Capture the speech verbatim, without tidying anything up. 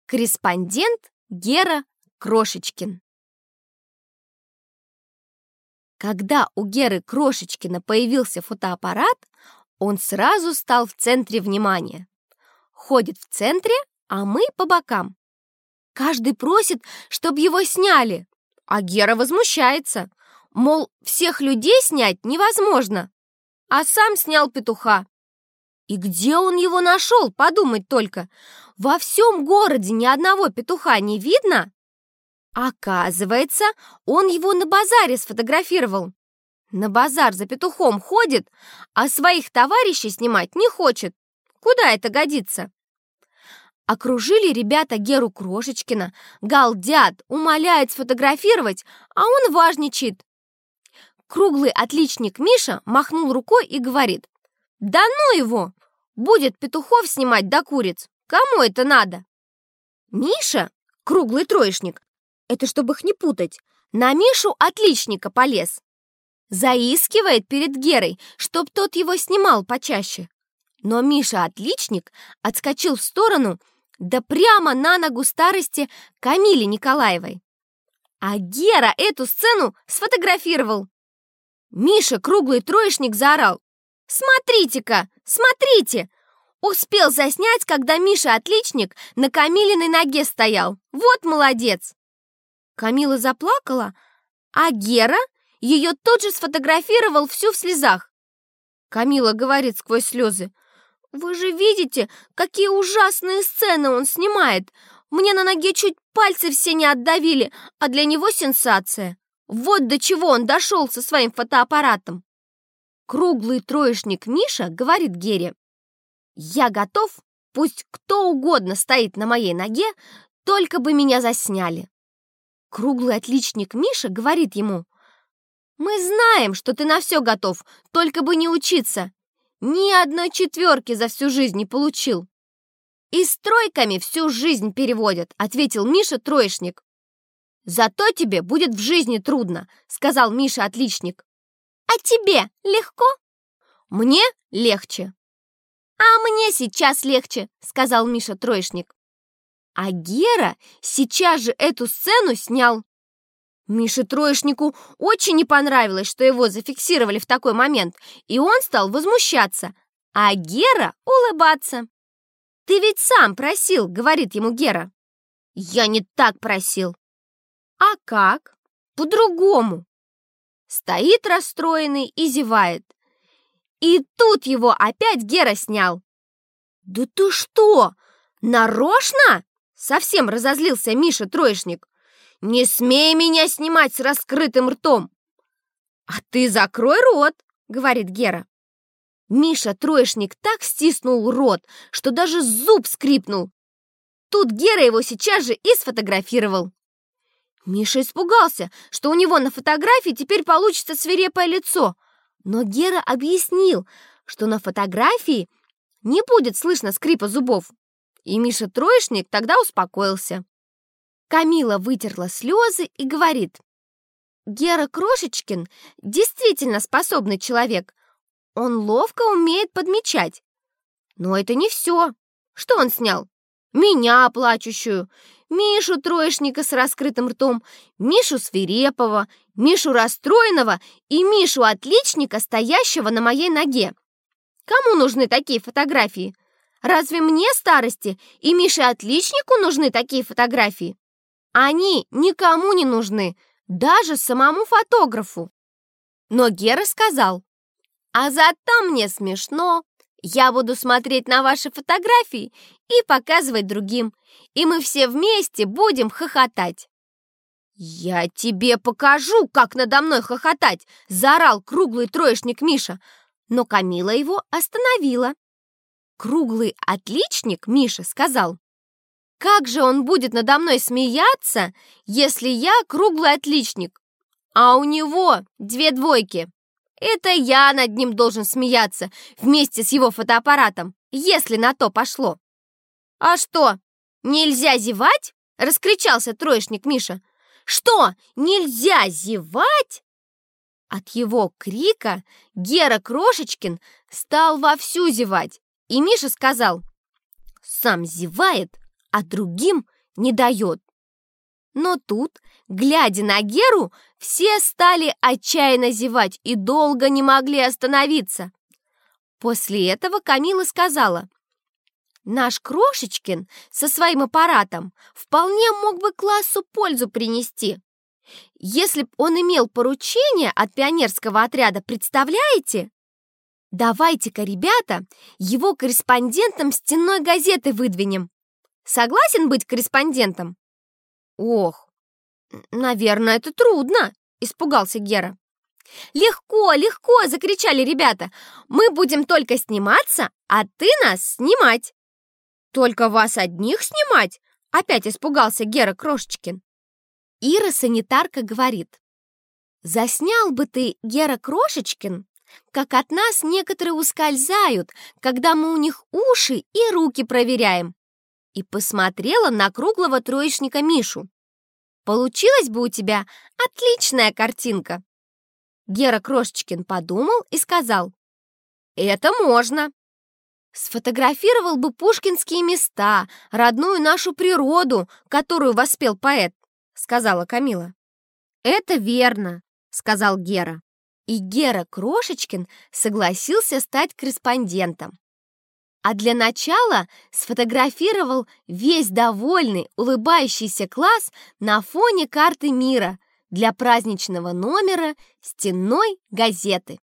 Корреспондент Гера Крошечкин. Когда у Геры Крошечкина появился фотоаппарат, он сразу стал в центре внимания. Ходит в центре, а мы по бокам. Каждый просит, чтобы его сняли, а Гера возмущается. Мол, всех людей снять невозможно, а сам снял петуха. И где он его нашел, подумать только. Во всем городе ни одного петуха не видно. Оказывается, он его на базаре сфотографировал. На базар за петухом ходит, а своих товарищей снимать не хочет. Куда это годится? Окружили ребята Геру Крошечкина, галдят, умоляют сфотографировать, а он важничает. Круглый отличник Миша махнул рукой и говорит: «Да ну его! Будет петухов снимать да куриц! Кому это надо?» Миша, круглый троечник, это чтобы их не путать, на Мишу отличника полез. Заискивает перед Герой, чтоб тот его снимал почаще. Но Миша отличник отскочил в сторону, да прямо на ногу старости Камиле Николаевой. А Гера эту сцену сфотографировал. Миша, круглый троечник, заорал: «Смотрите-ка, смотрите!» Успел заснять, когда Миша отличник на Камилиной ноге стоял. Вот молодец! Камила заплакала, а Гера ее тут же сфотографировал всю в слезах. Камила говорит сквозь слезы: «Вы же видите, какие ужасные сцены он снимает. Мне на ноге чуть пальцы все не отдавили, а для него сенсация. Вот до чего он дошел со своим фотоаппаратом». Круглый троечник Миша говорит Гере: «Я готов, пусть кто угодно стоит на моей ноге, только бы меня засняли». Круглый отличник Миша говорит ему: «Мы знаем, что ты на все готов, только бы не учиться. Ни одной четверки за всю жизнь не получил». «И с тройками всю жизнь переводят», — ответил Миша троечник. «Зато тебе будет в жизни трудно», — сказал Миша отличник. «А тебе легко?» «Мне легче». «А мне сейчас легче», — сказал Миша троечник. А Гера сейчас же эту сцену снял. Мише троечнику очень не понравилось, что его зафиксировали в такой момент, и он стал возмущаться, а Гера улыбаться. «Ты ведь сам просил», — говорит ему Гера. «Я не так просил». «А как?» «По-другому». Стоит расстроенный и зевает. И тут его опять Гера снял. «Да ты что, нарочно?» Совсем разозлился Миша троечник. «Не смей меня снимать с раскрытым ртом!» «А ты закрой рот!» — говорит Гера. Миша троечник так стиснул рот, что даже зуб скрипнул. Тут Гера его сейчас же и сфотографировал. Миша испугался, что у него на фотографии теперь получится свирепое лицо. Но Гера объяснил, что на фотографии не будет слышно скрипа зубов. И Миша троечник тогда успокоился. Камила вытерла слезы и говорит: «Гера Крошечкин действительно способный человек. Он ловко умеет подмечать. Но это не все. Что он снял? Меня плачущую, Мишу троечника с раскрытым ртом, Мишу свирепого, Мишу расстроенного и Мишу отличника, стоящего на моей ноге. Кому нужны такие фотографии? Разве мне, старости, и Мише отличнику нужны такие фотографии? Они никому не нужны, даже самому фотографу». Но Гера сказал: «А зато мне смешно. Я буду смотреть на ваши фотографии и показывать другим, и мы все вместе будем хохотать». «Я тебе покажу, как надо мной хохотать!» — заорал круглый троечник Миша, но Камила его остановила. Круглый отличник Миша сказал: «Как же он будет надо мной смеяться, если я круглый отличник, а у него две двойки? Это я над ним должен смеяться вместе с его фотоаппаратом, если на то пошло». «А что, нельзя зевать?» — раскричался троечник Миша. «Что, нельзя зевать?» От его крика Гера Крошечкин стал вовсю зевать, и Миша сказал: «Сам зевает, а другим не дает. Но тут, глядя на Геру, все стали отчаянно зевать и долго не могли остановиться. После этого Камила сказала: «Наш Крошечкин со своим аппаратом вполне мог бы классу пользу принести. Если б он имел поручение от пионерского отряда, представляете? Давайте-ка, ребята, его корреспондентом стенной газеты выдвинем. Согласен быть корреспондентом?» «Ох, наверное, это трудно», — испугался Гера. «Легко, легко!» — закричали ребята. «Мы будем только сниматься, а ты нас снимать!» «Только вас одних снимать?» — опять испугался Гера Крошечкин. Ира-санитарка говорит: «Заснял бы ты, Гера Крошечкин, как от нас некоторые ускользают, когда мы у них уши и руки проверяем». И посмотрела на круглого троечника Мишу. «Получилась бы у тебя отличная картинка». Гера Крошечкин подумал и сказал: «Это можно». «Сфотографировал бы пушкинские места, родную нашу природу, которую воспел поэт», — сказала Камила. «Это верно», — сказал Гера. И Гера Крошечкин согласился стать корреспондентом. А для начала сфотографировал весь довольный, улыбающийся класс на фоне карты мира для праздничного номера стенной газеты.